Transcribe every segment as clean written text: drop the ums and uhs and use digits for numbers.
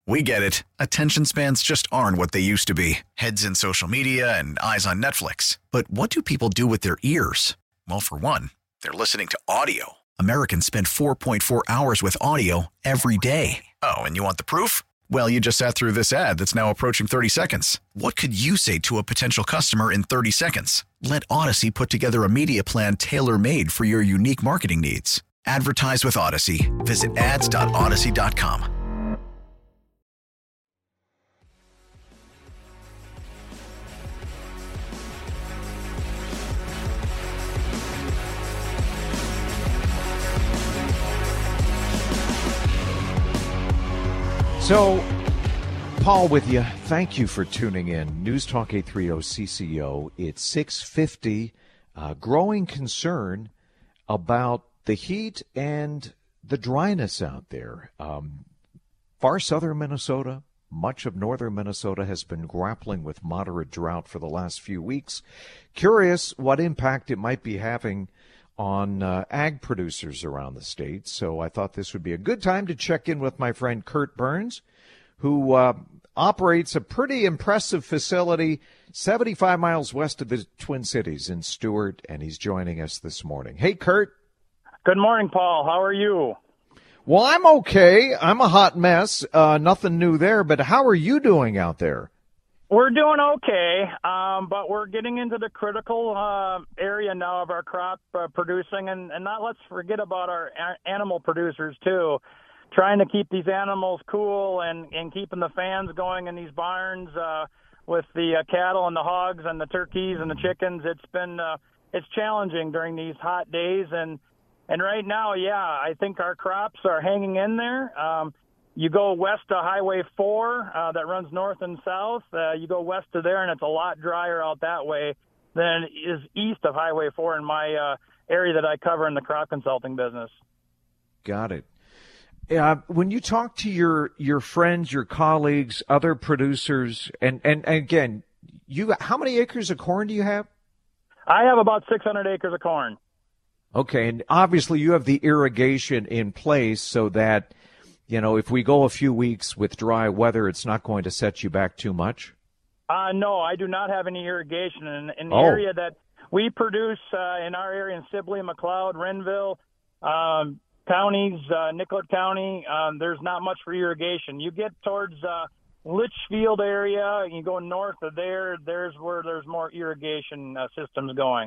We get it. Attention spans just aren't what they used to be. Heads in social media and eyes on Netflix. But what do people do with their ears? Well, for one, they're listening to audio. Americans spend 4.4 hours with audio every day. Oh, and you want the proof? Well, you just sat through this ad that's now approaching 30 seconds. What could you say to a potential customer in 30 seconds? Let Odyssey put together a media plan tailor-made for your unique marketing needs. Advertise with Odyssey. Visit ads.odyssey.com. So, Paul with you. Thank you for tuning in. News Talk 830 CCO. It's 6:50. Growing concern about the heat and the dryness out there. Far southern Minnesota, much of northern Minnesota has been grappling with moderate drought for the last few weeks. Curious what impact it might be having on ag producers around the state. So I thought this would be a good time to check in with my friend Kurt Burns, who operates a pretty impressive facility 75 miles west of the Twin Cities in Stuart, and he's joining us this morning. Hey, Kurt. Good morning, Paul. How are you? Well, I'm okay. I'm a hot mess. Nothing new there, but how are you doing out there? We're doing okay, but we're getting into the critical area now of our crop producing, and not let's forget about our animal producers, too. Trying to keep these animals cool and keeping the fans going in these barns with the cattle and the hogs and the turkeys and the chickens. It's challenging during these hot days, and right now, yeah, I think our crops are hanging in there. You go west to Highway 4 that runs north and south. You go west to there, and it's a lot drier out that way than it is east of Highway 4 in my area that I cover in the crop consulting business. Got it. When you talk to your friends, your colleagues, other producers, and again, how many acres of corn do you have? I have about 600 acres of corn. Okay, and obviously you have the irrigation in place so that, if we go a few weeks with dry weather, it's not going to set you back too much? No, I do not have any irrigation. In the area that we produce in our area in Sibley, McLeod, Renville, counties, Nicollet County, there's not much for irrigation. You get towards Litchfield area, you go north of there's where there's more irrigation systems going.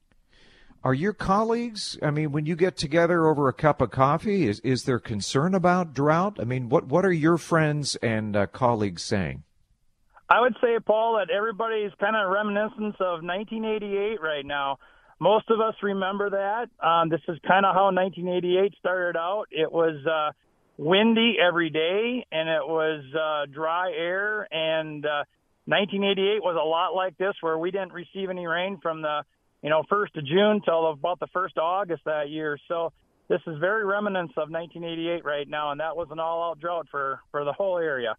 Are your colleagues, when you get together over a cup of coffee, is there concern about drought? What are your friends and colleagues saying? I would say, Paul, that everybody's kind of reminiscent of 1988 right now. Most of us remember that. This is kind of how 1988 started out. It was windy every day, and it was dry air, and 1988 was a lot like this, where we didn't receive any rain from the 1st of June till about the 1st of August that year. So this is very reminiscent of 1988 right now, and that was an all-out drought for the whole area.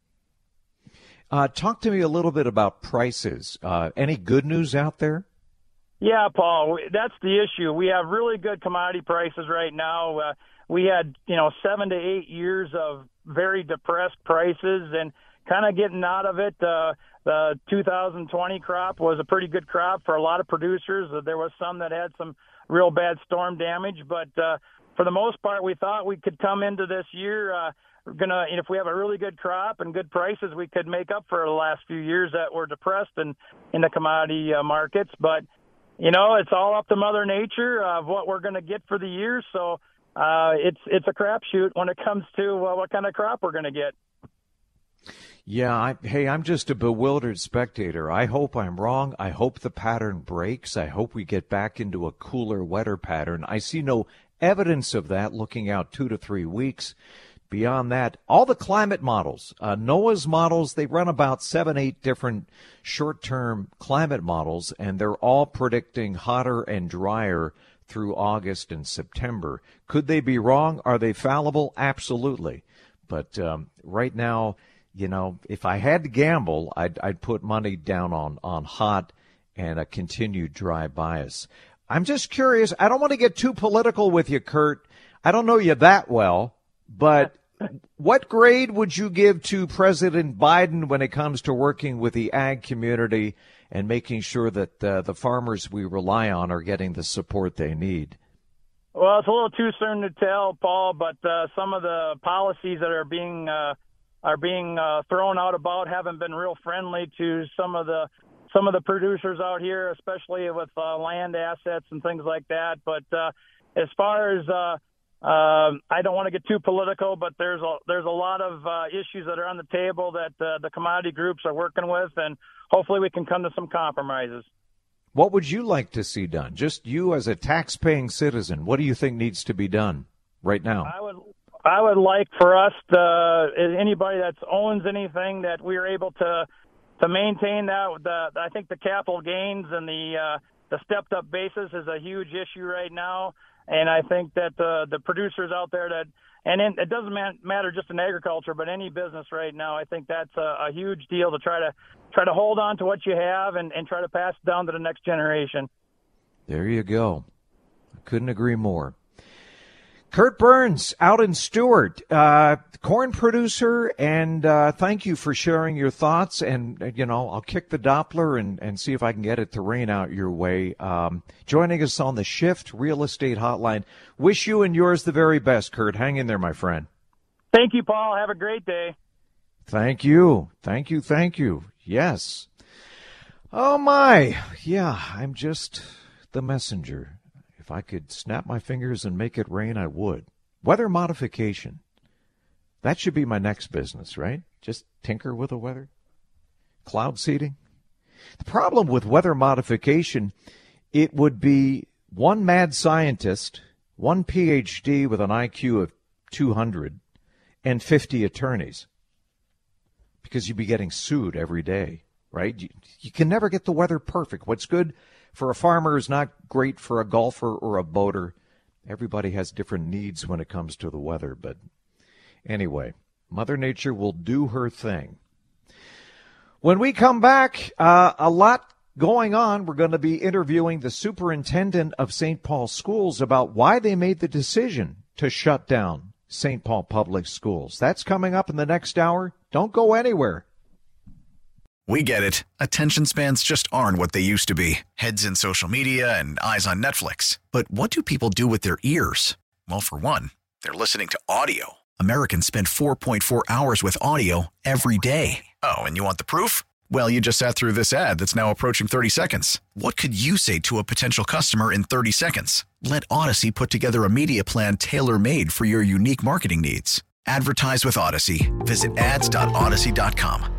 Talk to me a little bit about prices. Any good news out there? Yeah, Paul, that's the issue. We have really good commodity prices right now. We had, 7 to 8 years of very depressed prices, and kind of getting out of it. The 2020 crop was a pretty good crop for a lot of producers. There was some that had some real bad storm damage, but for the most part, we thought we could come into this year if we have a really good crop and good prices, we could make up for the last few years that were depressed in the commodity markets. But it's all up to Mother Nature of what we're going to get for the year. So it's a crapshoot when it comes to what kind of crop we're going to get. Yeah, I'm just a bewildered spectator. I hope I'm wrong. I hope the pattern breaks. I hope we get back into a cooler, wetter pattern. I see no evidence of that looking out 2 to 3 weeks. Beyond that, all the climate models, NOAA's models, they run about 7-8 different short-term climate models, and they're all predicting hotter and drier through August and September. Could they be wrong? Are they fallible? Absolutely. But right now, if I had to gamble, I'd put money down on hot and a continued dry bias. I'm just curious. I don't want to get too political with you, Kurt. I don't know you that well, but What grade would you give to President Biden when it comes to working with the ag community and making sure that the farmers we rely on are getting the support they need? Well, it's a little too soon to tell, Paul, but some of the policies that are being thrown out about haven't been real friendly to some of the producers out here, especially with land assets and things like that. But as far as I don't want to get too political, but there's a lot of issues that are on the table that the commodity groups are working with, and hopefully we can come to some compromises. What would you like to see done? Just you as a tax-paying citizen, what do you think needs to be done right now? I would like for us anybody that owns anything that we're able to maintain that. I think the capital gains and the stepped up basis is a huge issue right now. And I think that the producers out there it doesn't matter just in agriculture, but any business right now, I think that's a huge deal to try to hold on to what you have and try to pass it down to the next generation. There you go. I couldn't agree more. Kurt Burns out in Stewart, corn producer, and thank you for sharing your thoughts. And, I'll kick the Doppler and see if I can get it to rain out your way. Joining us on the Shift Real Estate Hotline. Wish you and yours the very best, Kurt. Hang in there, my friend. Thank you, Paul. Have a great day. Thank you. Thank you. Thank you. Yes. Oh, my. Yeah, I'm just the messenger. If I could snap my fingers and make it rain, I would. Weather modification. That should be my next business, right? Just tinker with the weather. Cloud seeding. The problem with weather modification, it would be one mad scientist, one PhD with an IQ of 200, and 50 attorneys. Because you'd be getting sued every day, right? You can never get the weather perfect. What's good for a farmer is not great for a golfer or a boater. Everybody has different needs when it comes to the weather. But anyway, Mother Nature will do her thing. When we come back, a lot going on. We're going to be interviewing the superintendent of St. Paul Schools about why they made the decision to shut down St. Paul Public Schools. That's coming up in the next hour. Don't go anywhere. We get it. Attention spans just aren't what they used to be. Heads in social media and eyes on Netflix. But what do people do with their ears? Well, for one, they're listening to audio. Americans spend 4.4 hours with audio every day. Oh, and you want the proof? Well, you just sat through this ad that's now approaching 30 seconds. What could you say to a potential customer in 30 seconds? Let Odyssey put together a media plan tailor-made for your unique marketing needs. Advertise with Odyssey. Visit ads.odyssey.com.